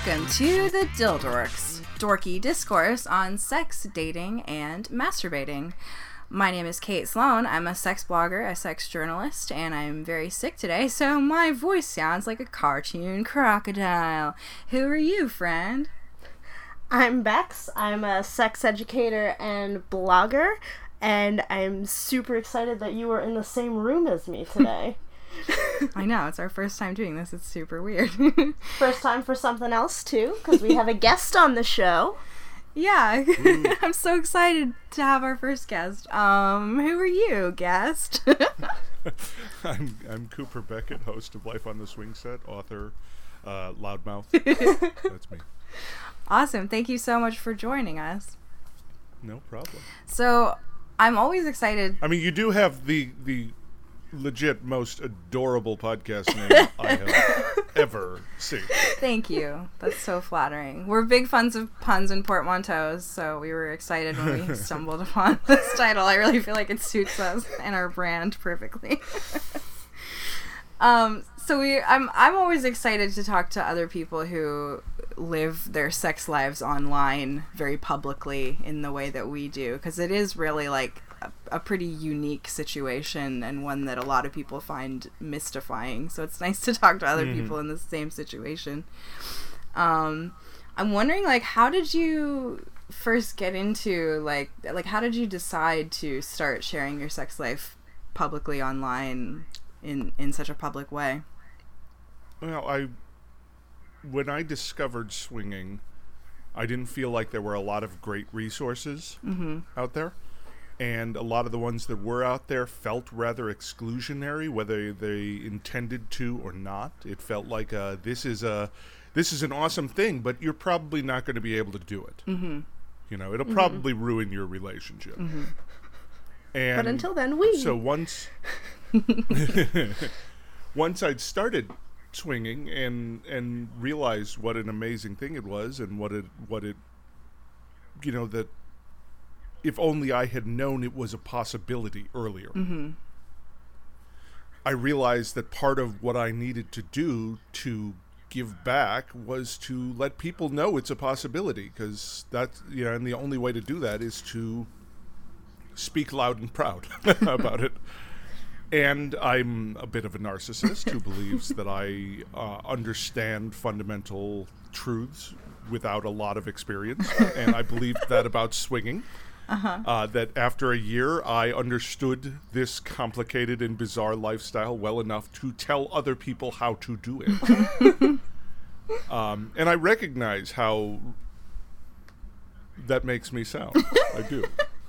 Welcome to the Dildorks, dorky discourse on sex, dating, and masturbating. My name is Kate Sloan. I'm a sex blogger, a sex journalist, and I'm very sick today, so my voice sounds like a cartoon crocodile. Who are you, friend? I'm Bex. I'm a sex educator and blogger, and I'm super excited that you are in the same room as me today. I know, it's our first time doing this. It's super weird. First time for something else, too, because we have a guest on the show. Yeah, I'm so excited to have our first guest. Who are you, guest? I'm Cooper Beckett, host of Life on the Swing Set, author, loudmouth. That's me. Awesome. Thank you so much for joining us. No problem. So, I'm always excited. I mean, you do have the legit most adorable podcast name I have ever seen. Thank you. That's so flattering. We're big fans of puns and portmanteaus, so we were excited when we stumbled upon this title. I really feel like it suits us and our brand perfectly. I'm always excited to talk to other people who live their sex lives online very publicly in the way that we do, because it is really like a pretty unique situation and one that a lot of people find mystifying. So it's nice to talk to other people in the same situation. I'm wondering, like, how did you first get into, like how did you decide to start sharing your sex life publicly online in such a public way? Well, when I discovered swinging, I didn't feel like there were a lot of great resources out there. And a lot of the ones that were out there felt rather exclusionary, whether they intended to or not. It felt like this is an awesome thing, but you're probably not going to be able to do it. Mm-hmm. You know, it'll probably ruin your relationship. Mm-hmm. And but until then, we. So once I'd started swinging and realized what an amazing thing it was, and what it you know, that if only I had known it was a possibility earlier. Mm-hmm. I realized that part of what I needed to do to give back was to let people know it's a possibility, because that's, you know, and the only way to do that is to speak loud and proud about it. And I'm a bit of a narcissist who believes that I understand fundamental truths without a lot of experience, and I believed that about swinging. That after a year, I understood this complicated and bizarre lifestyle well enough to tell other people how to do it. And I recognize how that makes me sound. I do.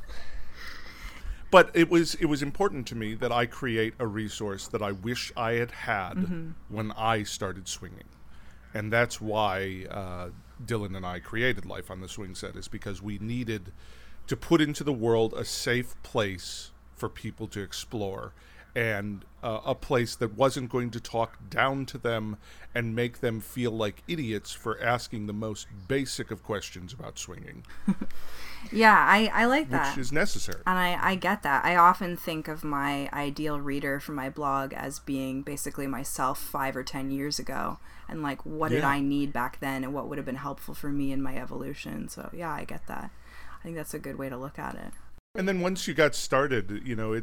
But it was important to me that I create a resource that I wish I had had when I started swinging. And that's why Dylan and I created Life on the Swing Set, is because we needed to put into the world a safe place for people to explore, and a place that wasn't going to talk down to them and make them feel like idiots for asking the most basic of questions about swinging. Yeah, I like that. Which is necessary. And I get that. I often think of my ideal reader for my blog as being basically myself 5 or 10 years ago. And like, what did I need back then, and what would have been helpful for me in my evolution. So yeah, I get that. I think that's a good way to look at it. And then once you got started, you know,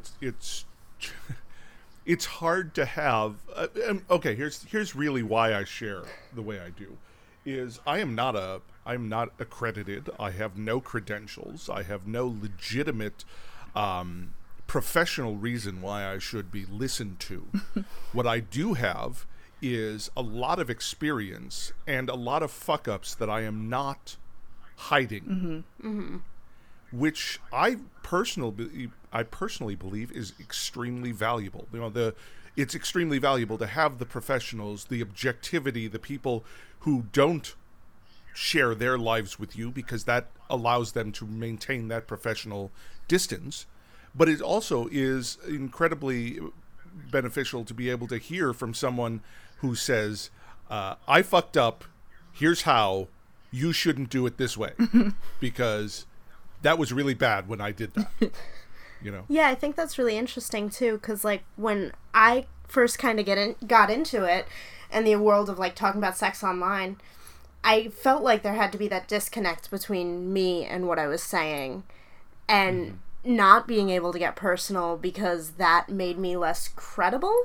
it's hard to have. Okay, here's really why I share the way I do, is I'm not accredited. I have no credentials. I have no legitimate professional reason why I should be listened to. What I do have is a lot of experience and a lot of fuck ups that I am not hiding. Which I personally believe is extremely valuable. You know, it's extremely valuable to have the professionals, the objectivity, the people who don't share their lives with you, because that allows them to maintain that professional distance. But it also is incredibly beneficial to be able to hear from someone who says, I fucked up, here's how, you shouldn't do it this way, because that was really bad when I did that. You know? Yeah, I think that's really interesting too, because like when I first kind of got into it and the world of like talking about sex online, I felt like there had to be that disconnect between me and what I was saying, and not being able to get personal because that made me less credible.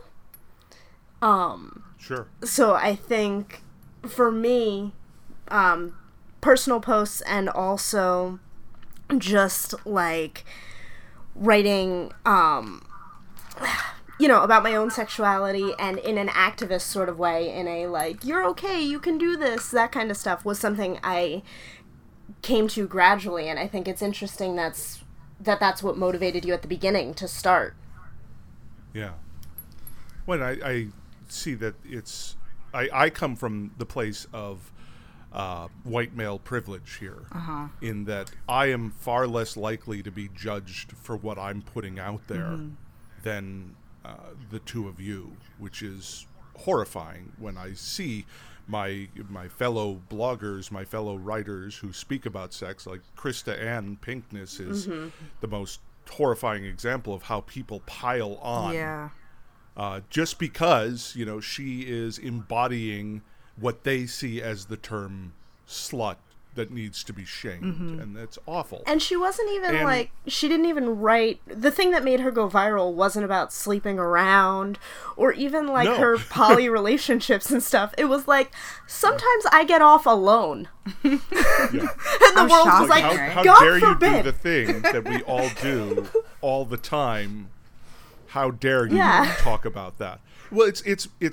Sure. So I think for me, personal posts and also just like writing, about my own sexuality and in an activist sort of way, in a like, you're okay, you can do this, that kind of stuff, was something I came to gradually, and I think it's interesting that's what motivated you at the beginning to start. Yeah. Well, I see that I come from the place of white male privilege here, in that I am far less likely to be judged for what I'm putting out there than the two of you, which is horrifying when I see my fellow bloggers, my fellow writers who speak about sex, like Krista Ann Pinkness is the most horrifying example of how people pile on. Yeah. Just because, she is embodying what they see as the term slut that needs to be shamed, and that's awful. And she wasn't even she didn't even write, the thing that made her go viral wasn't about sleeping around or even her poly relationships and stuff. It was like, sometimes I get off alone. Yeah. And the world was like, how God dare forbid. You do the thing that we all do all the time? How dare you talk about that? Well, the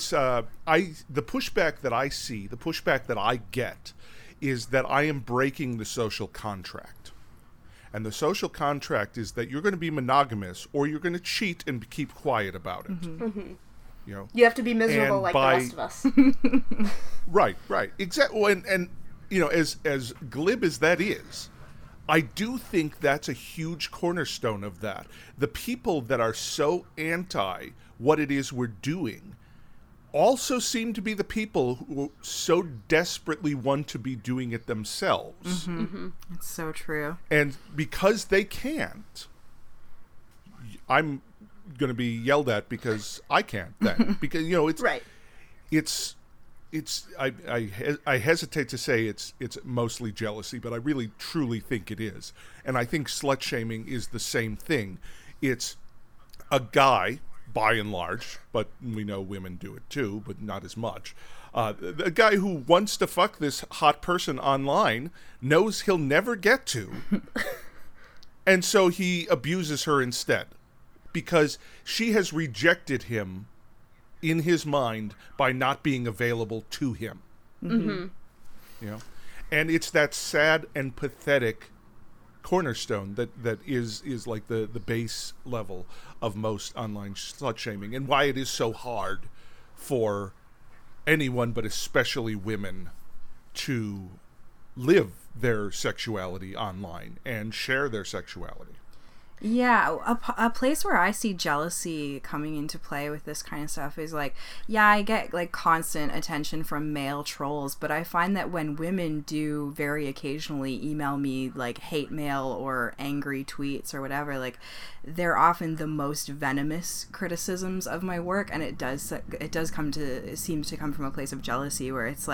pushback that I see, the pushback that I get, is that I am breaking the social contract. And the social contract is that you're going to be monogamous or you're going to cheat and keep quiet about it. You have to be miserable the rest of us. Right. Exactly. And as glib as that is, I do think that's a huge cornerstone of that. The people that are so anti what it is we're doing also seem to be the people who so desperately want to be doing it themselves. It's so true. And because they can't, I'm going to be yelled at because I can't then. Because, it's... Right. I hesitate to say it's mostly jealousy, but I really truly think it is. And I think slut shaming is the same thing. It's a guy, by and large, but we know women do it too, but not as much. A guy who wants to fuck this hot person online knows he'll never get to. And so he abuses her instead because she has rejected him in his mind by not being available to him. And it's that sad and pathetic cornerstone that is like the base level of most online slut shaming, and why it is so hard for anyone, but especially women, to live their sexuality online and share their sexuality. Yeah, a place where I see jealousy coming into play with this kind of stuff is I get constant attention from male trolls, but I find that when women do very occasionally email me hate mail or angry tweets or whatever, they're often the most venomous criticisms of my work, and it seems to come from a place of jealousy where it's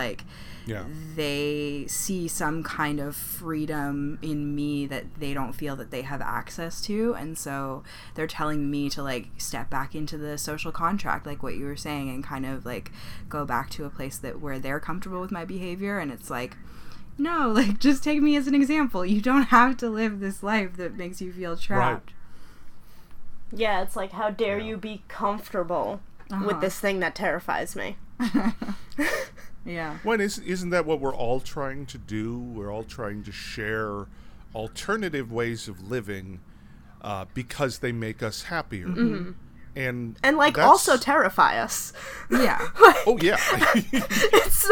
they see some kind of freedom in me that they don't feel that they have access to, and so they're telling me to step back into the social contract, like what you were saying, and kind of go back to a place where they're comfortable with my behavior. And it's no, just take me as an example. You don't have to live this life that makes you feel trapped. Right. Yeah, it's how dare you be comfortable with this thing that terrifies me. Yeah. When isn't that what we're all trying to do? We're all trying to share alternative ways of living because they make us happier. And also terrify us. Yeah. Oh yeah. It's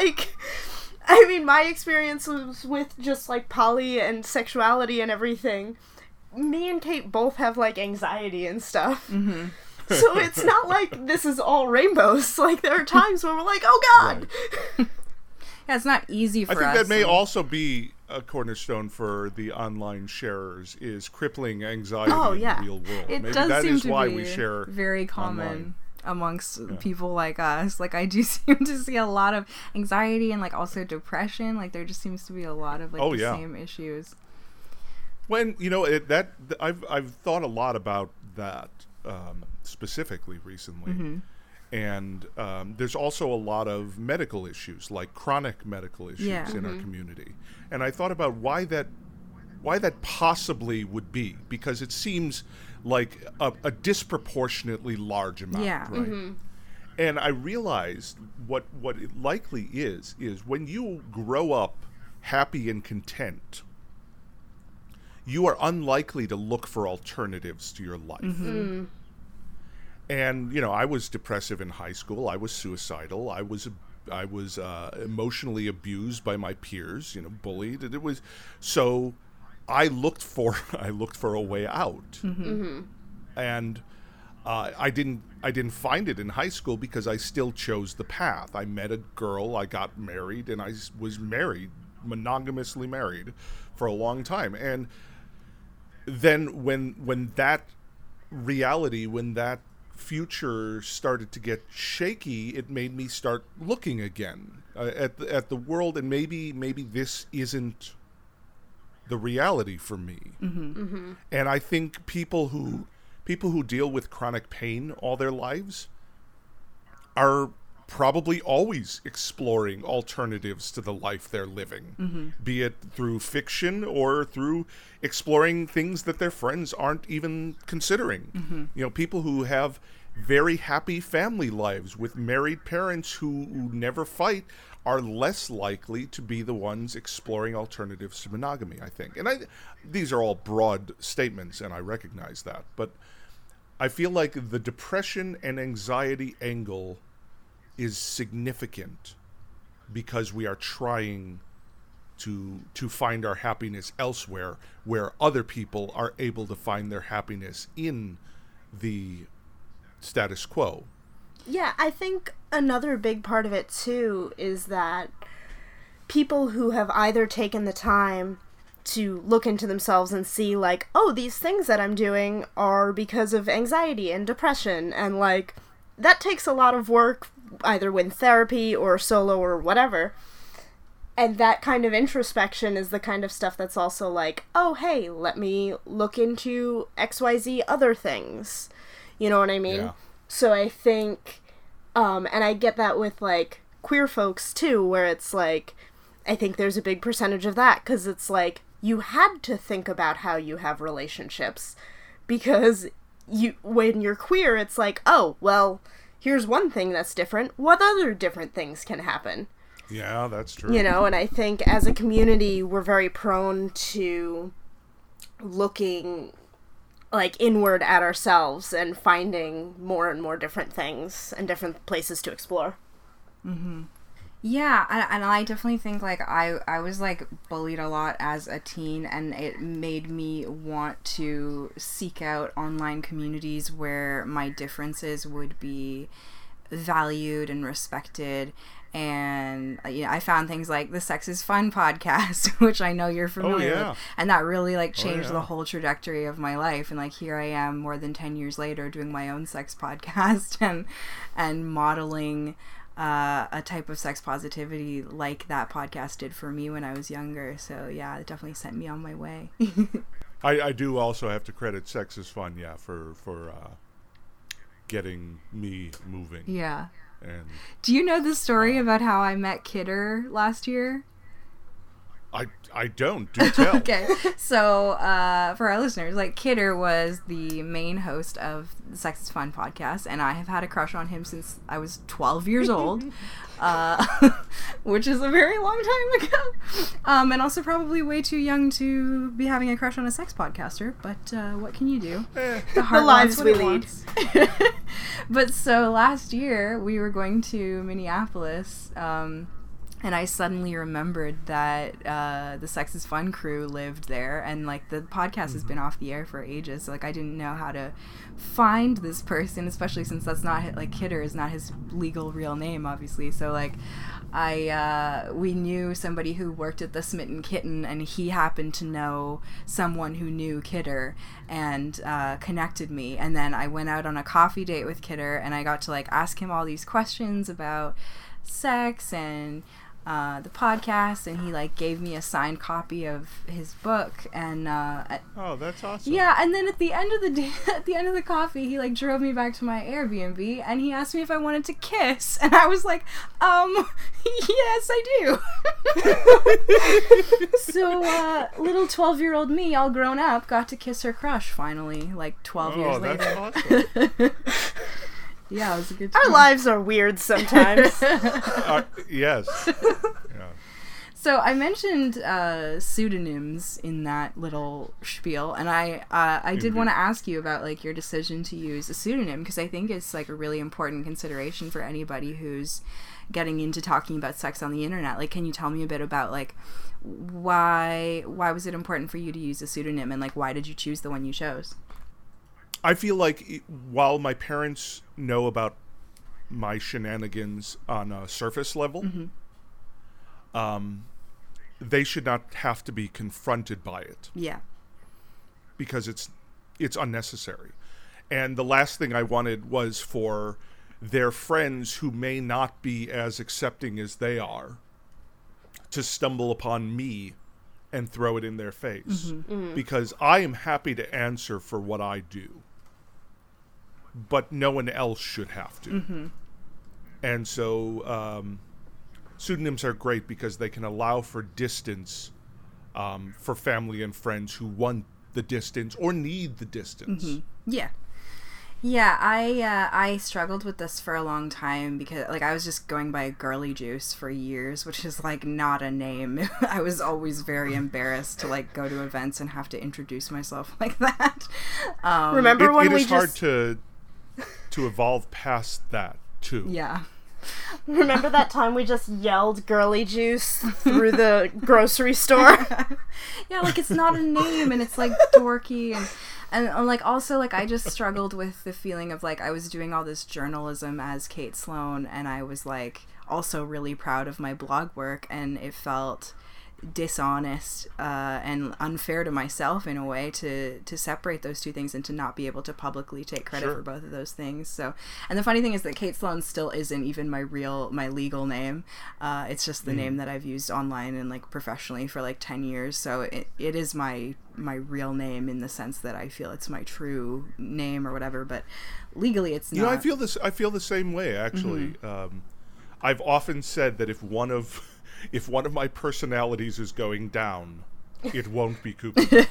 not my experience was with just poly and sexuality and everything. Me and Kate both have anxiety and stuff. So it's not this is all rainbows. There are times where we're oh God. Right. Yeah, it's not easy for us. I think that may also be a cornerstone for the online sharers, is crippling anxiety in the real world. It Maybe does that seem is to why be we share very common. amongst people like us. Like, I do seem to see a lot of anxiety and, like, also depression. Like, there just seems to be a lot of, like, same issues. When, you know, I've thought a lot about that specifically recently. And there's also a lot of medical issues, like chronic medical issues in our community. And I thought about why that possibly would be, because it seems like a disproportionately large amount, right? And I realized what it likely is when you grow up happy and content, you are unlikely to look for alternatives to your life. And, you know, I was depressive in high school. I was suicidal. I was emotionally abused by my peers, you know, bullied. It was so I looked for a way out. And I didn't find it in high school because I still chose the path. I met a girl, I got married, and I was married, monogamously married for a long time. And then when that future started to get shaky, it made me start looking again at the world, and maybe this isn't the reality for me. And I think people who deal with chronic pain all their lives are probably always exploring alternatives to the life they're living, be it through fiction or through exploring things that their friends aren't even considering. You know, people who have very happy family lives with married parents who never fight are less likely to be the ones exploring alternatives to monogamy, I think. And these are all broad statements, and I recognize that. But I feel like the depression and anxiety angle is significant because we are trying to find our happiness elsewhere, where other people are able to find their happiness in the status quo. Yeah, I think another big part of it too is that people who have either taken the time to look into themselves and see, like, oh, these things that I'm doing are because of anxiety and depression, and, like, that takes a lot of work, either with therapy or solo or whatever. And that kind of introspection is the kind of stuff that's also like, oh, hey, let me look into XYZ other things. You know what I mean? Yeah. So I think, and I get that with, like, queer folks, too, where it's like, I think there's a big percentage of that, because it's like, you had to think about how you have relationships, because when you're queer, it's like, oh, well, here's one thing that's different. What other different things can happen? Yeah, that's true. You know, and I think as a community, we're very prone to looking, like, inward at ourselves and finding more and more different things and different places to explore. Yeah, and I definitely think, like, I was, like, bullied a lot as a teen, and it made me want to seek out online communities where my differences would be valued and respected. And, you know, I found things like the Sex is Fun podcast, which I know you're familiar with. And that really, like, changed the whole trajectory of my life. And, like, here I am more than 10 years later doing my own sex podcast and modeling a type of sex positivity like that podcast did for me when I was younger. So, yeah, it definitely sent me on my way. I do also have to credit Sex is Fun, for getting me moving. Yeah. And do you know the story about how I met Kidder last year? I don't. Do tell. Okay. So, for our listeners, like, Kidder was the main host of the Sex is Fun podcast, and I have had a crush on him since I was 12 years old, which is a very long time ago. And also probably way too young to be having a crush on a sex podcaster, but what can you do? The lives we lead. But so last year, we were going to Minneapolis, and I suddenly remembered that the Sex is Fun crew lived there, and, like, the podcast has been off the air for ages, so, like, I didn't know how to find this person, especially since that's not, like, Kidder is not his legal real name, obviously, so, like, we knew somebody who worked at the Smitten Kitten, and he happened to know someone who knew Kidder and connected me. And then I went out on a coffee date with Kidder, and I got to like ask him all these questions about sex and the podcast, and he like gave me a signed copy of his book, and Oh, that's awesome. yeah, and then at the end of the day, at the end of the coffee, he like drove me back to my Airbnb, and he asked me if I wanted to kiss, and I was like, yes, I do. So little 12-year-old me, all grown up, got to kiss her crush finally, like 12 years later. That's awesome. Yeah, it was a good time. Our lives are weird sometimes. Yes. Yeah. So I mentioned pseudonyms in that little spiel, and I did want to ask you about like your decision to use a pseudonym, because I think it's like a really important consideration for anybody who's getting into talking about sex on the internet. Like, can you tell me a bit about like why was it important for you to use a pseudonym, and like why did you choose the one you chose? I feel like while my parents know about my shenanigans on a surface level, they should not have to be confronted by it. Yeah. Because it's unnecessary. And the last thing I wanted was for their friends who may not be as accepting as they are to stumble upon me and throw it in their face. Because I am happy to answer for what I do, but no one else should have to. And so pseudonyms are great because they can allow for distance for family and friends who want the distance or need the distance. Yeah. Yeah, I struggled with this for a long time because like I was just going by Girly Juice for years, which is like not a name. I was always very embarrassed to like go to events and have to introduce myself like that. Remember when we just... It is hard to evolve past that too. Yeah. Remember that time we just yelled Girly Juice through the grocery store? Yeah, like it's not a name and it's like dorky and like also like I just struggled with the feeling of like I was doing all this journalism as Kate Sloan, and I was like also really proud of my blog work, and it felt dishonest and unfair to myself in a way to separate those two things and to not be able to publicly take credit for both of those things. So, and the funny thing is that Kate Sloan still isn't even my legal name. It's just the name that I've used online and like professionally for like 10 years. So it is my real name in the sense that I feel it's my true name or whatever, but legally it's not. You know, I feel the same way actually. I've often said that if one of my personalities is going down, it won't be Cooper.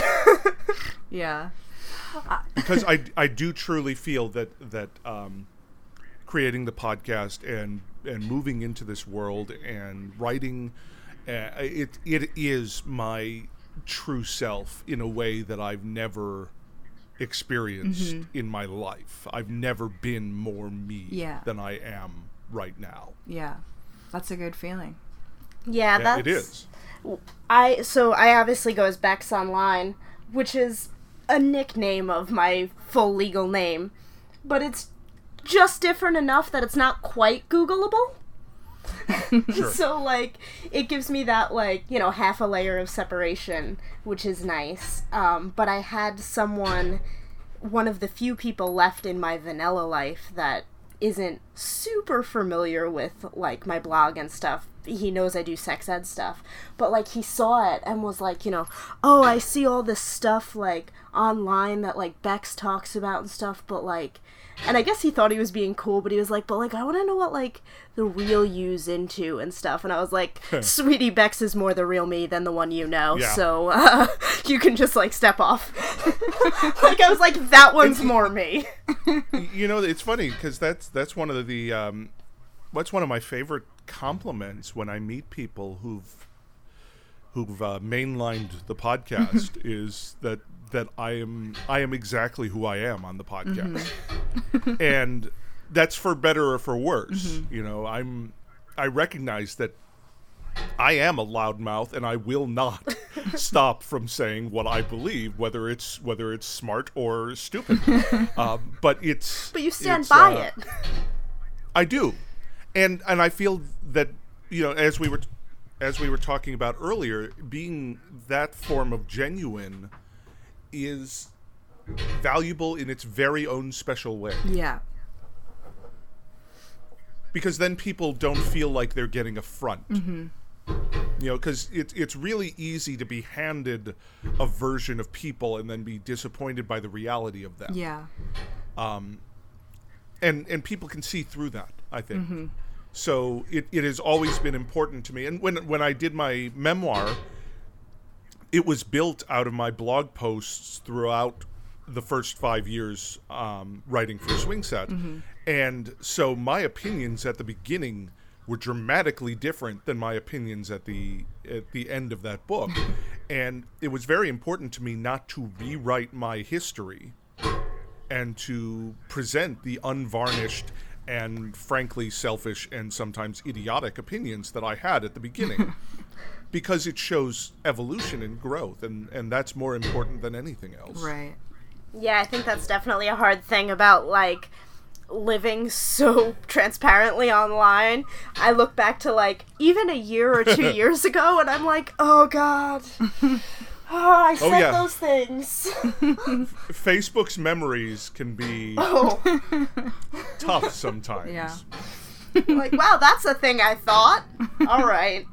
Yeah. Because I do truly feel that creating the podcast and moving into this world and writing, it is my true self in a way that I've never experienced in my life. I've never been more me than I am right now. Yeah. That's a good feeling. Yeah, that's... It is. I obviously go as Bex Online, which is a nickname of my full legal name, but it's just different enough that it's not quite Googleable. Sure. So, like, it gives me that, like, you know, half a layer of separation, which is nice. But I had one of the few people left in my vanilla life that isn't super familiar with, like, my blog and stuff. He knows I do sex ed stuff, but like he saw it and was like, you know, oh, I see all this stuff like online that like Bex talks about and stuff, but like, and I guess he thought he was being cool, but he was like, but like I want to know what like the real you's into and stuff. And I was like, sweetie, Bex is more the real me than the one you know, so you can just like step off. Like I was like, that one's more me. You know, it's funny because that's one of the what's one of my favorite compliments when I meet people who've mainlined the podcast is that I am exactly who I am on the podcast. And that's for better or for worse. You know, I recognize that I am a loudmouth and I will not stop from saying what I believe, whether it's smart or stupid. But you stand by it. I do. And I feel that as we were talking about earlier, being that form of genuine is valuable in its very own special way. Yeah. Because then people don't feel like they're getting a front. Mm-hmm. Because it's really easy to be handed a version of people and then be disappointed by the reality of them. Yeah. And people can see through that, I think. Mm-hmm. So it has always been important to me. And when I did my memoir, it was built out of my blog posts throughout the first 5 years writing for Swing Set. Mm-hmm. And so my opinions at the beginning were dramatically different than my opinions at the end of that book. And it was very important to me not to rewrite my history and to present the unvarnished and frankly selfish and sometimes idiotic opinions that I had at the beginning. Because it shows evolution and growth, and that's more important than anything else. Right. Yeah, I think that's definitely a hard thing about, like, living so transparently online. I look back to, like, even a year or 2 years ago, and I'm like, oh, God. I said those things. Facebook's memories can be tough sometimes. Yeah. Like, wow, that's a thing I thought. All right.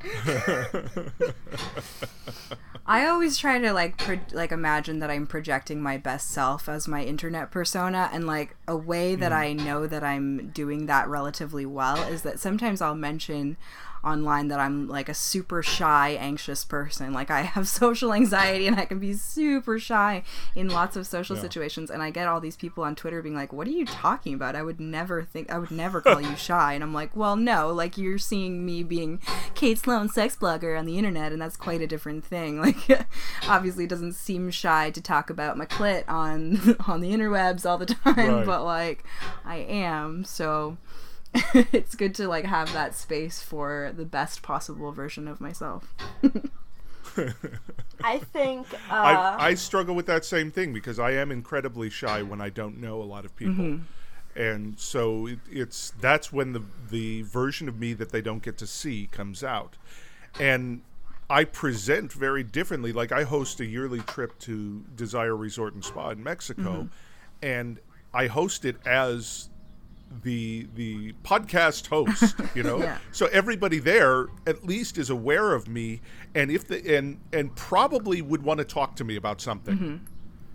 I always try to imagine that I'm projecting my best self as my internet persona, and like a way that I know that I'm doing that relatively well is that sometimes I'll mention online that I'm like a super shy, anxious person. Like I have social anxiety and I can be super shy in lots of social situations, and I get all these people on Twitter being like, what are you talking about? I would never call you shy. And I'm like, well, no, like you're seeing me being Kate Sloan, sex blogger on the internet, and that's quite a different thing. Like obviously it doesn't seem shy to talk about my clit on the interwebs all the time, right. But like I am, so it's good to like have that space for the best possible version of myself. I think I struggle with that same thing because I am incredibly shy when I don't know a lot of people. And so that's when the version of me that they don't get to see comes out. And I present very differently. Like I host a yearly trip to Desire Resort and Spa in Mexico, and I host it as the podcast host, Yeah. So everybody there at least is aware of me, and and probably would want to talk to me about something.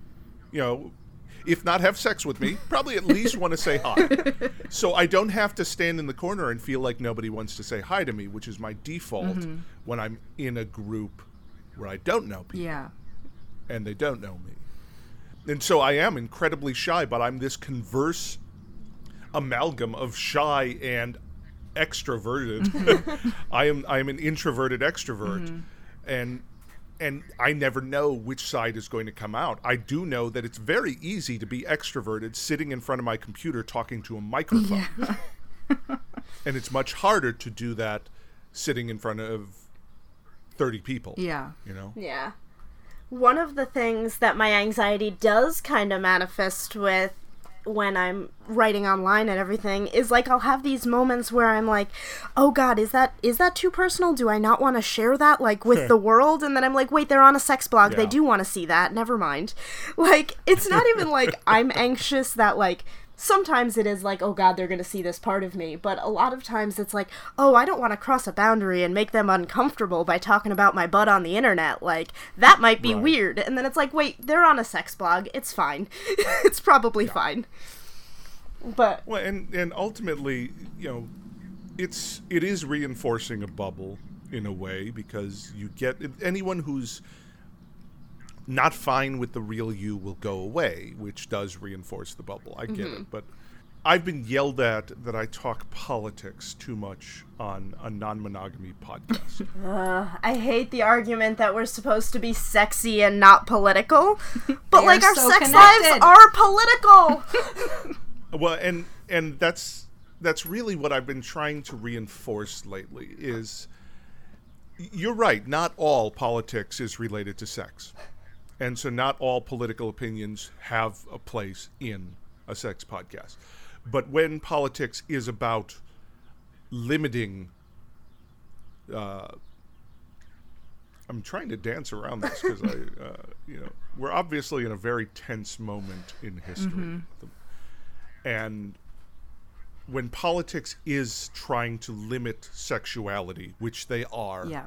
If not have sex with me, probably at least want to say hi. So I don't have to stand in the corner and feel like nobody wants to say hi to me, which is my default when I'm in a group where I don't know people. Yeah. And they don't know me. And so I am incredibly shy, but I'm this converse amalgam of shy and extroverted. I am an introverted extrovert, and I never know which side is going to come out. I do know that it's very easy to be extroverted sitting in front of my computer talking to a microphone. Yeah. And it's much harder to do that sitting in front of 30 people. Yeah. Yeah. One of the things that my anxiety does kind of manifest with when I'm writing online and everything is like I'll have these moments where I'm like, oh God, is that too personal? Do I not want to share that like with the world? And then I'm like, wait, they're on a sex blog. Yeah. They do want to see that. Never mind. Like, it's not even like I'm anxious that like sometimes it is like, oh God, they're going to see this part of me. But a lot of times it's like, oh, I don't want to cross a boundary and make them uncomfortable by talking about my butt on the internet. Like, that might be weird. And then it's like, wait, they're on a sex blog. It's fine. It's probably fine. But well, and ultimately, it is reinforcing a bubble in a way, because you get anyone who's not fine with the real you will go away, which does reinforce the bubble. I get it, but I've been yelled at that I talk politics too much on a non-monogamy podcast. I hate the argument that we're supposed to be sexy and not political, but like our so sex connected. lives are political. Well, and that's really what I've been trying to reinforce lately is, you're right, not all politics is related to sex. And so not all political opinions have a place in a sex podcast. But when politics is about limiting I'm trying to dance around this because we're obviously in a very tense moment in history. And when politics is trying to limit sexuality, which they are, Yeah.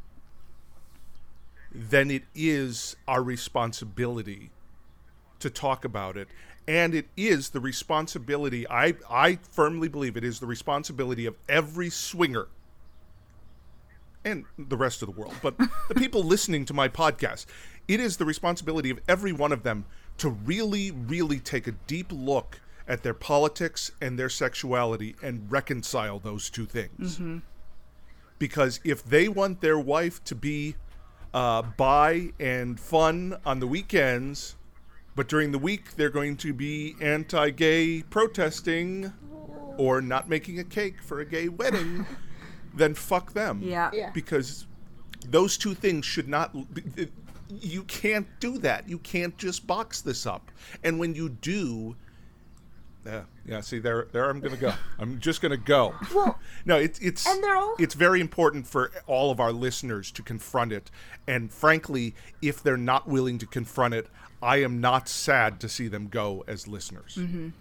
then it is our responsibility to talk about it. And it is the responsibility, I firmly believe it is the responsibility of every swinger and the rest of the world, but the people listening to my podcast, it is the responsibility of every one of them to really, really take a deep look at their politics and their sexuality and reconcile those two things. Because if they want their wife to be bi and fun on the weekends, but during the week they're going to be anti-gay protesting or not making a cake for a gay wedding, then fuck them. Yeah. Yeah. Because those two things should not... You can't do that. You can't just box this up. And when you do... Yeah, see, there I'm going to go. I'm just going to go. Well, no, it's and they're all... it's very important for all of our listeners to confront it. And frankly, if they're not willing to confront it, I am not sad to see them go as listeners.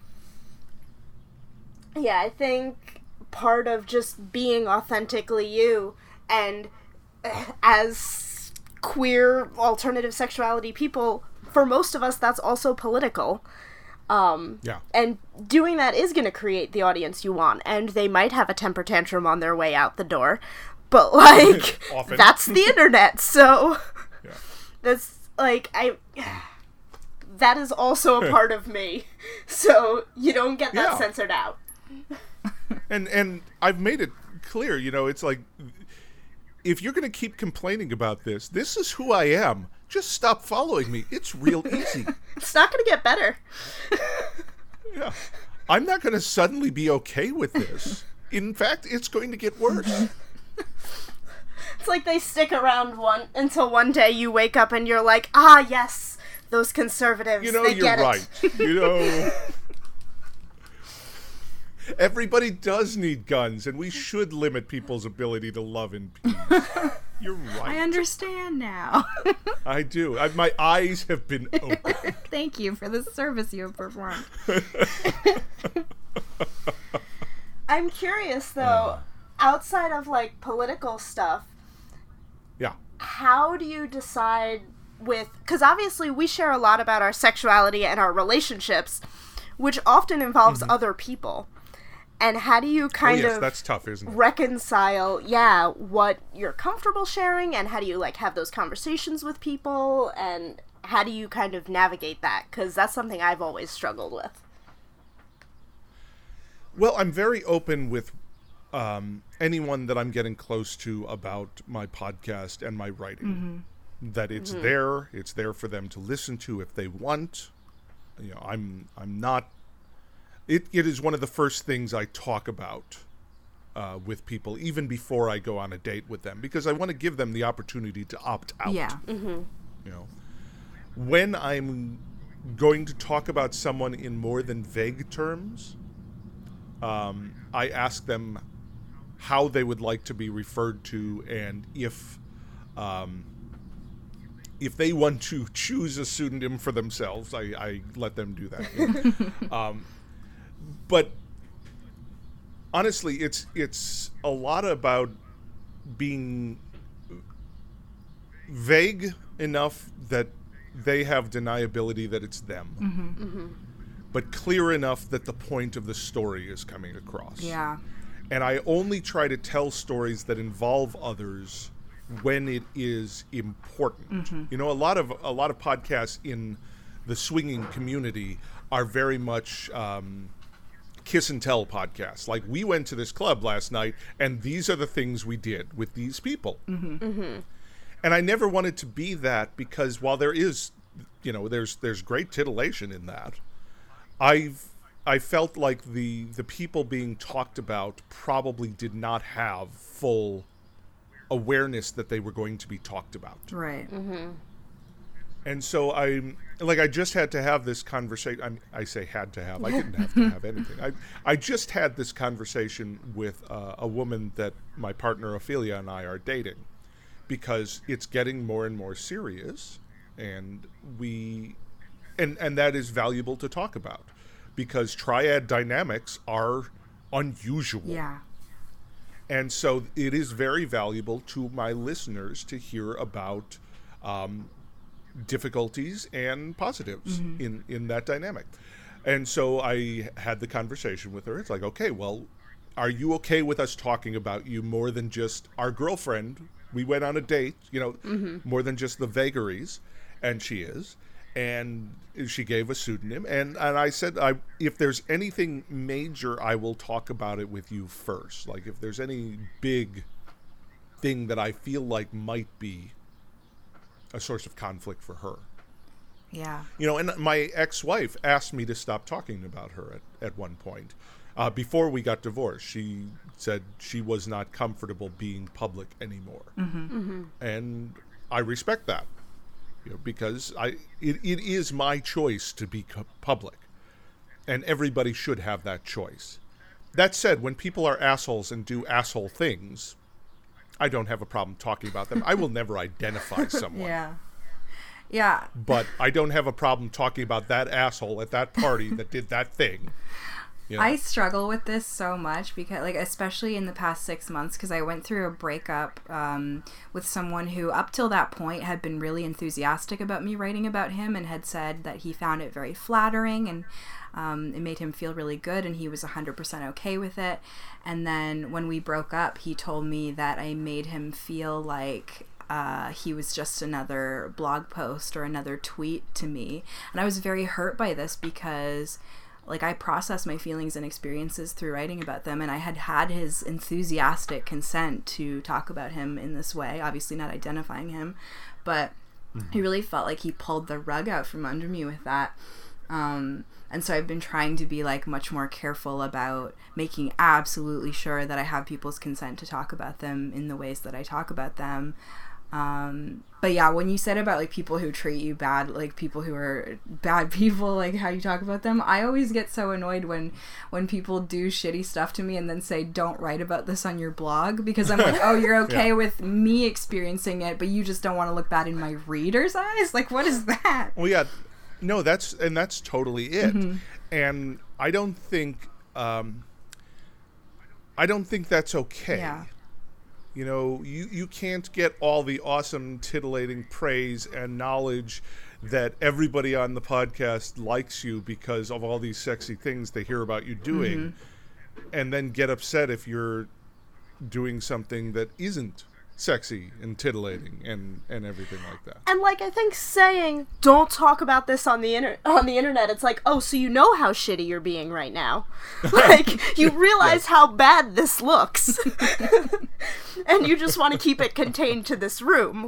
Yeah, I think part of just being authentically you, and as queer alternative sexuality people, for most of us that's also political. Yeah. And doing that is going to create the audience you want, and they might have a temper tantrum on their way out the door, but like Often. that's the internet, so Yeah. that's like that is also a part of me, so you don't get that Yeah. censored out. And I've made it clear, it's like, if you're going to keep complaining about this is who I am. Just stop following me. It's real easy. It's not going to get better. Yeah. I'm not going to suddenly be okay with this. In fact, it's going to get worse. It's like they stick around until one day you wake up and you're like, ah, yes, those conservatives, they You're get right. it. Everybody does need guns, and we should limit people's ability to love in peace. You're right. I understand now. I do. My eyes have been opened. Thank you for the service you have performed. I'm curious, though, outside of, like, political stuff, Yeah. how do you decide because obviously we share a lot about our sexuality and our relationships, which often involves other people. And how do you kind of that's tough, isn't it? reconcile, what you're comfortable sharing, and how do you, like, have those conversations with people, and how do you kind of navigate that? Because that's something I've always struggled with. Well, I'm very open with anyone that I'm getting close to about my podcast and my writing. That it's there for them to listen to if they want. I'm not. It is one of the first things I talk about with people, even before I go on a date with them, because I want to give them the opportunity to opt out. Yeah. When I'm going to talk about someone in more than vague terms, I ask them how they would like to be referred to, and if they want to choose a pseudonym for themselves, I let them do that. But honestly, it's a lot about being vague enough that they have deniability that it's them, but clear enough that the point of the story is coming across. Yeah. And I only try to tell stories that involve others when it is important. A lot of podcasts in the swinging community are very much kiss and tell podcasts. Like, we went to this club last night, and these are the things we did with these people. And I never wanted to be that, because while there is, there's great titillation in that, I felt like the people being talked about probably did not have full awareness that they were going to be talked about. Right. And so I just had to have this conversation. I say had to have. I didn't have to have anything. I just had this conversation with a woman that my partner Ophelia and I are dating, because it's getting more and more serious, and and that is valuable to talk about, because triad dynamics are unusual. Yeah. And so it is very valuable to my listeners to hear about difficulties and positives in that dynamic. And so I had the conversation with her. It's like, okay, well, are you okay with us talking about you more than just our girlfriend? We went on a date, more than just the vagaries. And she is. And she gave a pseudonym. And I said, if there's anything major, I will talk about it with you first. Like, if there's any big thing that I feel like might be a source of conflict for her. Yeah. And my ex-wife asked me to stop talking about her at one point. Before we got divorced, she said she was not comfortable being public anymore. And I respect that. Because it is my choice to be public, and everybody should have that choice. That said, when people are assholes and do asshole things, I don't have a problem talking about them. I will never identify someone. Yeah. But I don't have a problem talking about that asshole at that party that did that thing. I struggle with this so much because, especially in the past 6 months, because I went through a breakup with someone who, up till that point, had been really enthusiastic about me writing about him and had said that he found it very flattering and it made him feel really good and he was 100% okay with it. And then when we broke up, he told me that I made him feel like he was just another blog post or another tweet to me. And I was very hurt by this because I process my feelings and experiences through writing about them, and I had his enthusiastic consent to talk about him in this way, obviously not identifying him, but he really felt like he pulled the rug out from under me with that. And so I've been trying to be much more careful about making absolutely sure that I have people's consent to talk about them in the ways that I talk about them. But yeah, when you said about people who treat you bad, people who are bad people, how you talk about them, I always get so annoyed when people do shitty stuff to me and then say, don't write about this on your blog, because I'm like, oh, you're okay with me experiencing it, but you just don't want to look bad in my reader's eyes? What is that? Well, yeah, no, that's totally it. And I don't think that's okay. Yeah. You can't get all the awesome, titillating praise and knowledge that everybody on the podcast likes you because of all these sexy things they hear about you doing, and then get upset if you're doing something that isn't sexy and titillating and everything like that. And I think saying don't talk about this on the internet, it's oh, so you know how shitty you're being right now. You realize how bad this looks. And you just want to keep it contained to this room.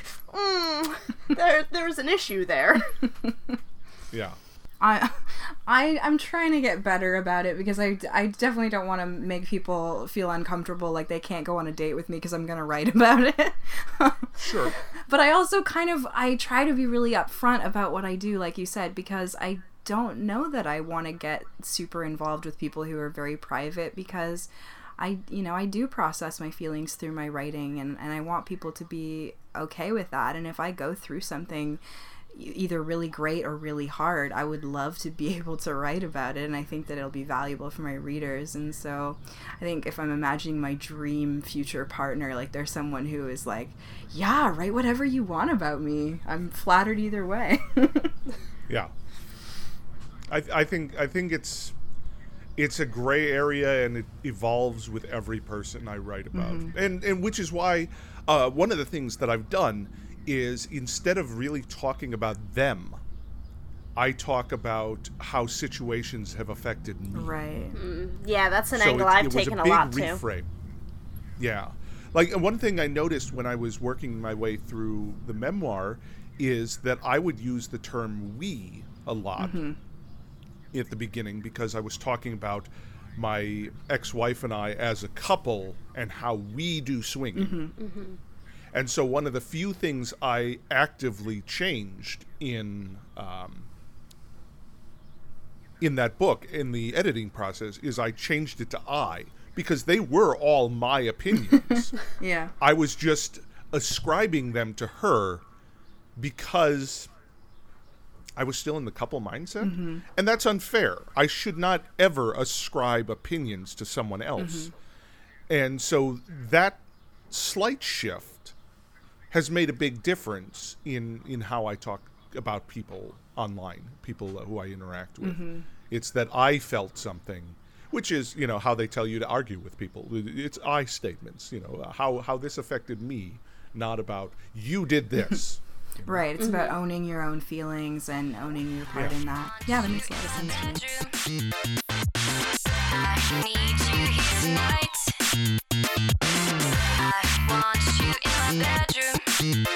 There's an issue there. Yeah. I'm trying to get better about it because I definitely don't want to make people feel uncomfortable, they can't go on a date with me because I'm going to write about it. Sure. But I also I try to be really upfront about what I do, like you said, because I don't know that I want to get super involved with people who are very private, because I do process my feelings through my writing, and I want people to be okay with that. And if I go through something either really great or really hard, I would love to be able to write about it, and I think that it'll be valuable for my readers. And so I think if I'm imagining my dream future partner, there's someone who is yeah, write whatever you want about me. I'm flattered either way. Yeah. I think it's a gray area, and it evolves with every person I write about. And which is why one of the things that I've done is, instead of really talking about them, I talk about how situations have affected me. Right. Yeah, that's an angle I've taken a lot too. Reframe. Yeah. One thing I noticed when I was working my way through the memoir is that I would use the term we a lot at the beginning, because I was talking about my ex-wife and I as a couple and how we do swinging. And so one of the few things I actively changed in that book, in the editing process, is I changed it to I, because they were all my opinions. Yeah. I was just ascribing them to her because I was still in the couple mindset. And that's unfair. I should not ever ascribe opinions to someone else. And so that slight shift has made a big difference in how I talk about people online, people who I interact with. It's that I felt something, which is, how they tell you to argue with people. It's I statements, how this affected me, not about you did this. Right, it's about owning your own feelings and owning your part in that. Yeah, that makes a lot of sense to me. I need you here tonight. I want you in my bedroom.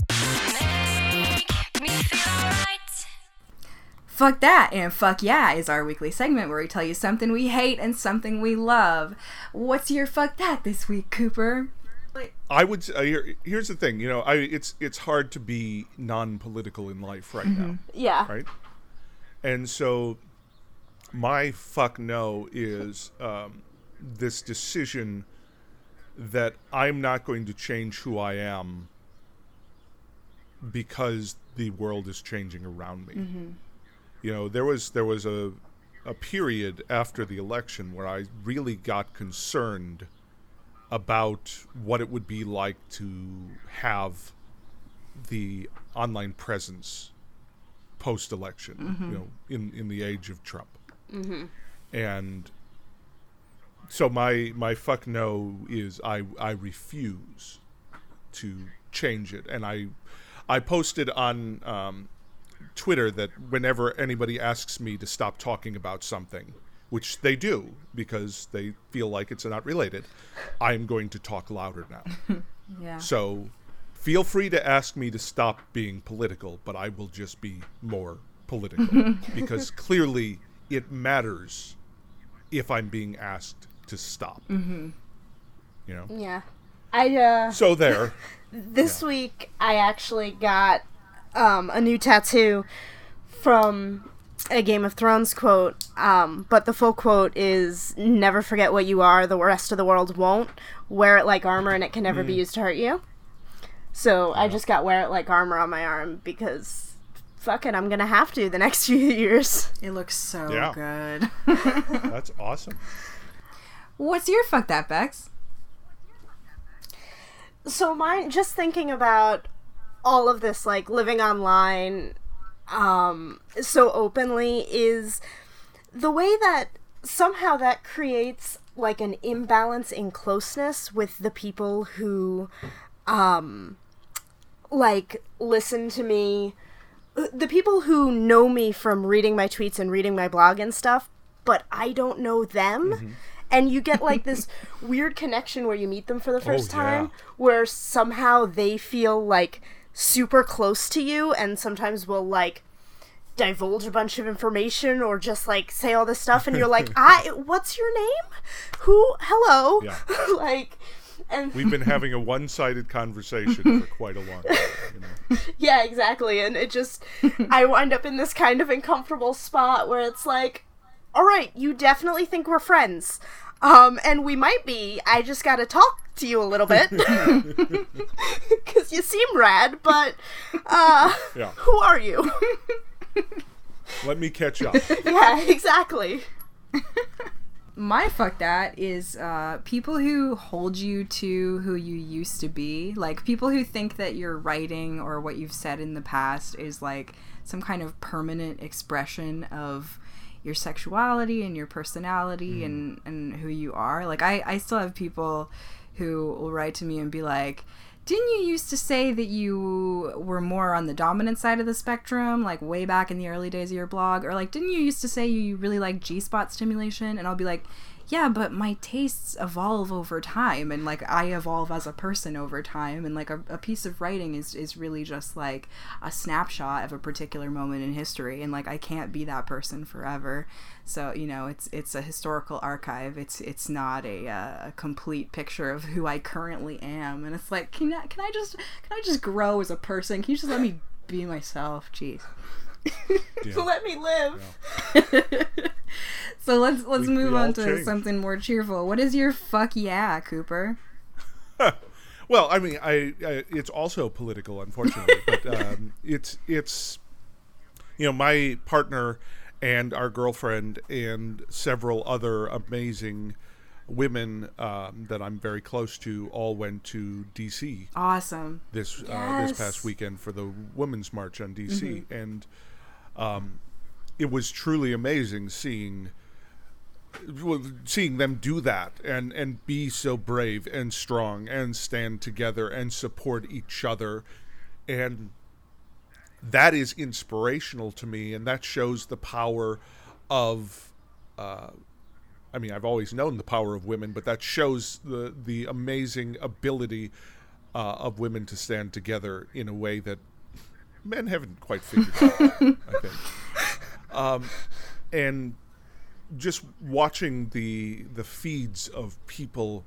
Make me feel alright. Fuck That and Fuck Yeah is our weekly segment where we tell you something we hate and something we love. What's your Fuck That this week, Cooper? I would say, here's the thing, it's hard to be non-political in life right now, Yeah. right? And so my fuck no is this decision that I'm not going to change who I am because the world is changing around me. There was a period after the election where I really got concerned about what it would be like to have the online presence post-election, in the age of Trump. And so my fuck no is I refuse to change it. And I posted on Twitter that whenever anybody asks me to stop talking about something, which they do because they feel like it's not related, I'm going to talk louder now. Yeah. So feel free to ask me to stop being political, but I will just be more political because clearly it matters if I'm being asked to stop. Yeah. I So there. this week I actually got a new tattoo from a Game of Thrones quote, but the full quote is, "Never forget what you are, the rest of the world won't. Wear it like armor and it can never be used to hurt you." So I just got wear it like armor on my arm because fuck it, I'm gonna have to the next few years. It looks so Yeah. good. That's awesome. What's your Fuck That, Bex? So mine, just thinking about all of this, like living online so openly, is the way that somehow that creates like an imbalance in closeness with the people who like listen to me, the people who know me from reading my tweets and reading my blog and stuff, but I don't know them. And you get like this weird connection where you meet them for the first time, where somehow they feel like super close to you and sometimes will like divulge a bunch of information or just like say all this stuff and you're like, what's your name? Hello? Yeah. Like, and We've been having a one-sided conversation for quite a long time. yeah, exactly. And it just, I wind up in this kind of uncomfortable spot where it's like, all right, you definitely think we're friends. And we might be. I just gotta talk to you a little bit. Because you seem rad, but, Yeah. who are you? Let me catch up. Yeah, exactly. My Fuck That is people who hold you to who you used to be. Like, people who think that your writing or what you've said in the past is, like, some kind of permanent expression of your sexuality and your personality and who you are. Like, I still have people who will write to me and be like, didn't you used to say that you were more on the dominant side of the spectrum, like way back in the early days of your blog? Or like, didn't you used to say you really like G-spot stimulation? And I'll be like, yeah, but my tastes evolve over time, and like I evolve as a person over time, and like a piece of writing is really just like a snapshot of a particular moment in history, and like I can't be that person forever. So, you know, it's a historical archive. It's not a complete picture of who I currently am. And it's like, can I just grow as a person? Can you just let me be myself? Jeez. Yeah. Let me live. Yeah. So let's We move all on to change. something more cheerful. What is your fuck yeah, Cooper? Well, I mean, I it's also political, unfortunately, but it's you know, my partner and our girlfriend and several other amazing women that I'm very close to all went to D.C. Awesome. this Yes. past weekend for the Women's March on D.C. And it was truly amazing seeing them do that and be so brave and strong and stand together and support each other, and that is inspirational to me, and that shows the power of I mean, I've always known the power of women, but that shows the amazing ability of women to stand together in a way that men haven't quite figured out, I think. And just watching the feeds of people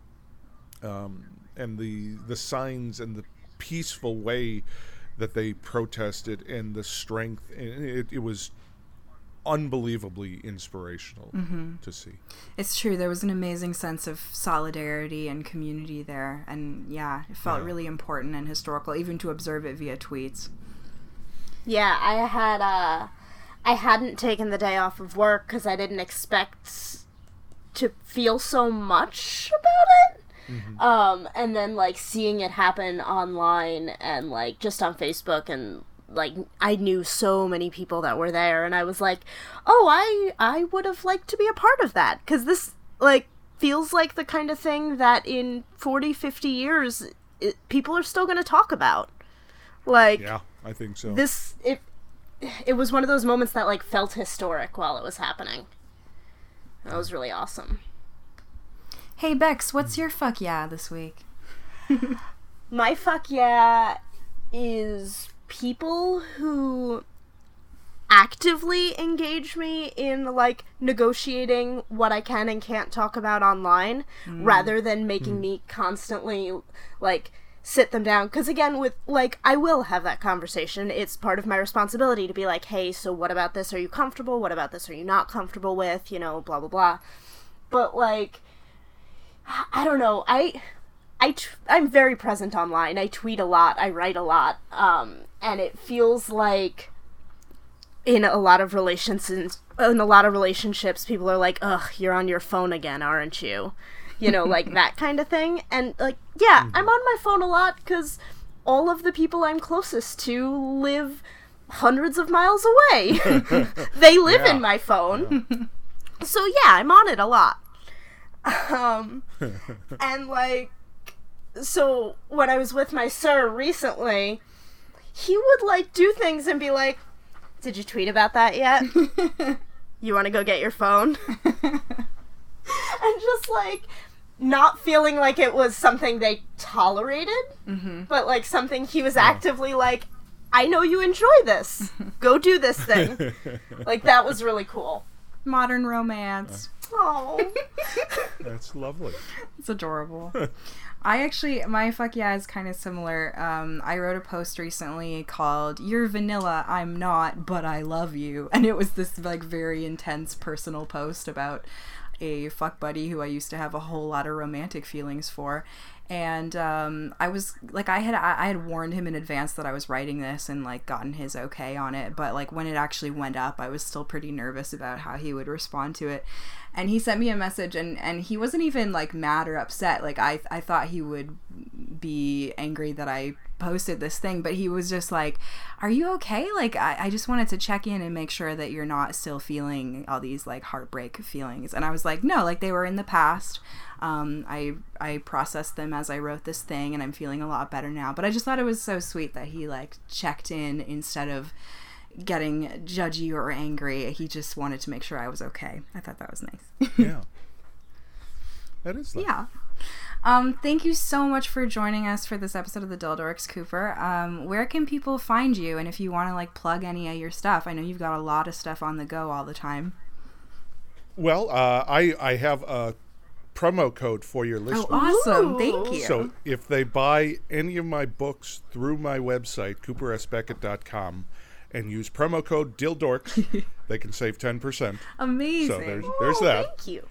and the signs and the peaceful way that they protested and the strength, and it was unbelievably inspirational to see. It's true. There was an amazing sense of solidarity and community there. And yeah, it felt Yeah. really important and historical, even to observe it via tweets. Yeah, I hadn't taken the day off of work because I didn't expect to feel so much about it. And then like seeing it happen online and like just on Facebook, and like I knew so many people that were there, and I was like, oh, I would have liked to be a part of that, because this like feels like the kind of thing that in 40-50 years people are still going to talk about. Like, Yeah, I think so. it was one of those moments that like felt historic while it was happening. That was really awesome. Hey, Bex, what's your fuck yeah this week? My fuck yeah is people who actively engage me in like negotiating what I can and can't talk about online, rather than making me constantly like sit them down. Because again, with like, I will have that conversation. It's part of my responsibility to be like, hey, so what about this are you comfortable, what about this are you not comfortable with, you know, blah blah blah. But like, I don't know, I'm very present online. I tweet a lot, I write a lot, and it feels like in a lot of relationships people are like, ugh, you're on your phone again, aren't you? You know, like that kind of thing. And like, yeah, I'm on my phone a lot because all of the people I'm closest to live hundreds of miles away. They live Yeah. in my phone. So yeah, I'm on it a lot. And like, so when I was with my sir recently, he would like do things and be like, did you tweet about that yet? You want to go get your phone? And just like not feeling like it was something they tolerated, but like something he was actively like, I know you enjoy this. Go do this thing. Like, that was really cool. Modern romance. Oh. That's lovely. It's adorable. My fuck yeah is kind of similar. I wrote a post recently called "You're Vanilla, I'm Not, But I Love You," and it was this like very intense personal post about a fuck buddy who I used to have a whole lot of romantic feelings for. And I was like, I had warned him in advance that I was writing this and like gotten his okay on it, but like when it actually went up, I was still pretty nervous about how he would respond to it. And he sent me a message, and he wasn't even like mad or upset. Like I thought he would be angry that I posted this thing, but he was just like, are you okay? Like I just wanted to check in and make sure that you're not still feeling all these like heartbreak feelings. And I was like, no, like they were in the past. I processed them as I wrote this thing, and I'm feeling a lot better now. But I just thought it was so sweet that he like checked in instead of getting judgy or angry. He just wanted to make sure I was okay. I thought that was nice. Yeah. That is life. Yeah. Thank you so much for joining us for this episode of the Dildorks, Cooper. Where can people find you? And if you want to like plug any of your stuff, I know you've got a lot of stuff on the go all the time. Well, I have a promo code for your listeners. Oh, awesome. Ooh. Thank you. So if they buy any of my books through my website, coopersbeckett.com, and use promo code DILDORKS, they can save 10%. Amazing. So there's that. Thank you.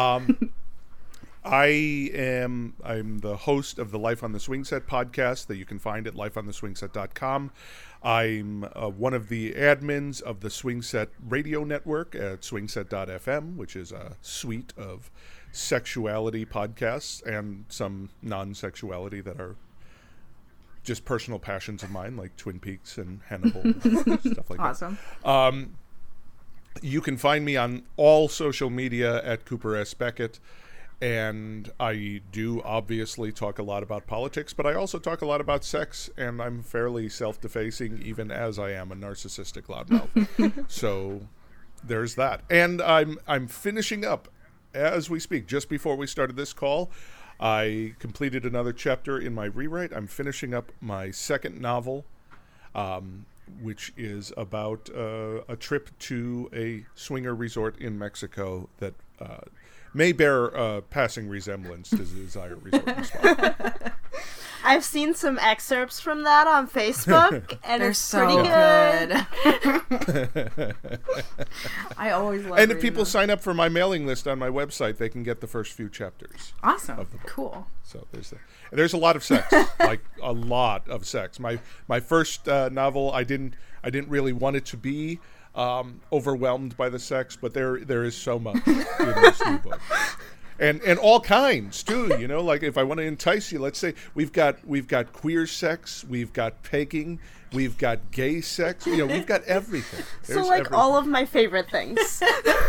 I'm the host of the Life on the Swing Set podcast that you can find at lifeontheswingset.com. I'm one of the admins of the Swing Set radio network at swingset.fm, which is a suite of sexuality podcasts and some non-sexuality that are just personal passions of mine, like Twin Peaks and Hannibal and stuff like Awesome. that. You can find me on all social media at Cooper S. Beckett. And I do obviously talk a lot about politics, but I also talk a lot about sex, and I'm fairly self-defacing, even as I am a narcissistic loudmouth. So there's that. And I'm finishing up as we speak. Just before we started this call, I completed another chapter in my rewrite. I'm finishing up my second novel, which is about a trip to a swinger resort in Mexico that may bear a passing resemblance to the Desire Resort in Spa. I've seen some excerpts from that on Facebook, and They're it's so pretty good. I always love And if reading people them. sign up for my mailing list on my website, they can get the first few chapters. Awesome. of the book. Cool. So there's that. There's a lot of sex, like a lot of sex. My first novel, I didn't really want it to be overwhelmed by the sex, but there is so much in this new book. And all kinds too, you know, like if I want to entice you, let's say we've got queer sex, we've got pegging, we've got gay sex, you know, we've got everything. So There's like everything. all of my favorite things.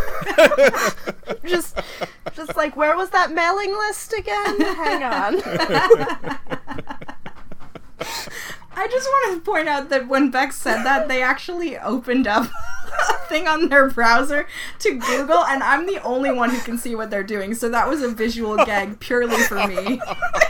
just like, where was that mailing list again? Hang on. I just want to point out that when Beck said that, they actually opened up a thing on their browser to Google, and I'm the only one who can see what they're doing, so that was a visual gag purely for me.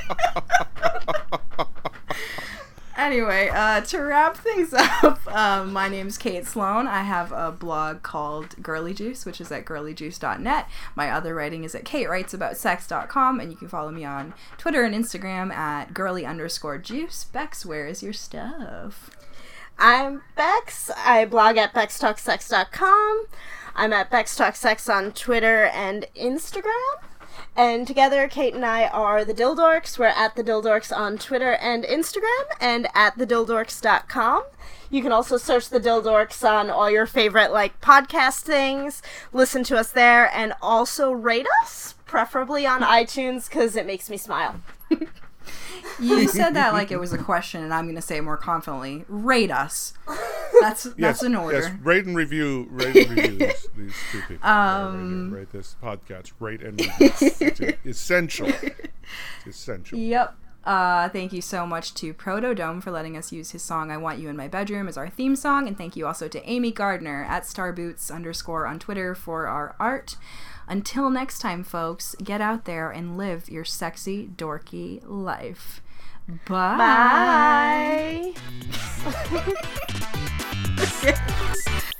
Anyway, to wrap things up, my name's Kate Sloan. I have a blog called Girly Juice, which is at girlyjuice.net. My other writing is at katewritesaboutssex.com, and you can follow me on Twitter and Instagram at girly_juice. Bex, where is your stuff? I'm Bex. I blog at bextalksex.com. I'm at bextalksex on Twitter and Instagram. And together, Kate and I are the Dildorks. We're at the Dildorks on Twitter and Instagram, and at thedildorks.com. You can also search the Dildorks on all your favorite, like, podcast things. Listen to us there, and also rate us, preferably on iTunes, because it makes me smile. You said that like it was a question, and I'm going to say it more confidently. Rate us. That's an order. Yes, rate and review these two people. Rate this podcast. Rate and review. It's essential. It's essential. Yep. Thank you so much to Protodome for letting us use his song I Want You in My Bedroom as our theme song, and thank you also to Amy Gardner at starboots_ on Twitter for our art. Until next time, folks, get out there and live your sexy, dorky life. Bye. Bye.